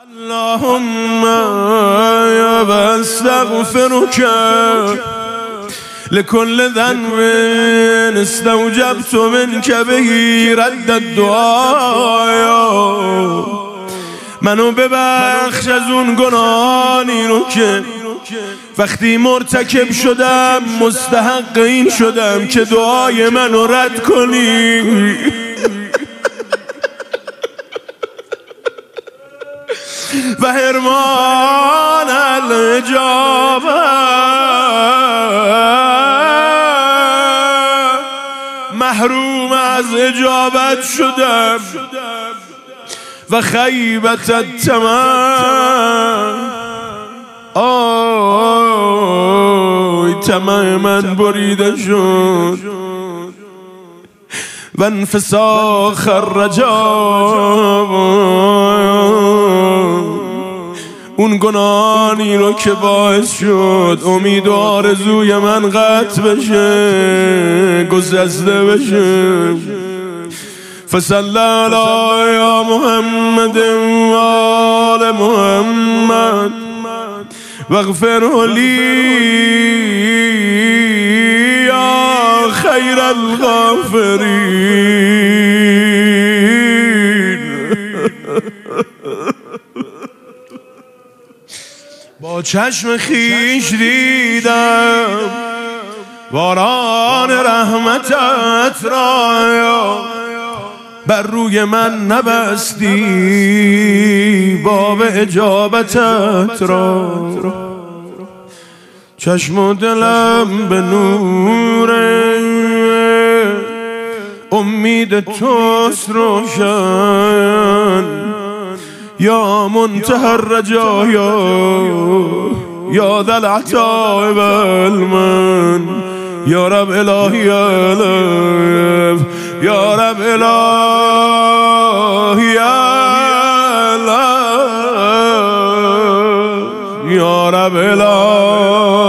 اللهم استغفرك لكل ذنب استوجبت منك به رد الدعاء. منو ببخش از اون گناهانی رو که وقتی مرتکب شدم مستحق این شدم که دعای منو رد کنی. و حرمان الاجابه محروم از اجابت شدم و خیبت الطمع طمع من بریده شد و انفساخ الرجا اون گناهانی رو که باعث شد امید و آرزوی من قطع بشه گسسته بشه. فصلی علی محمد و آل محمد واغفر لی یا خیر الغافرین. با چشم خیش دیدم باران رحمتت را بر روی من نبستی باب اجابتت را. چشم و دلم به نور امید توست روشن یا منتهى الرجا یا ذا العطاء والمن یا رب الهی الف یا رب الهی الف یا رب الهی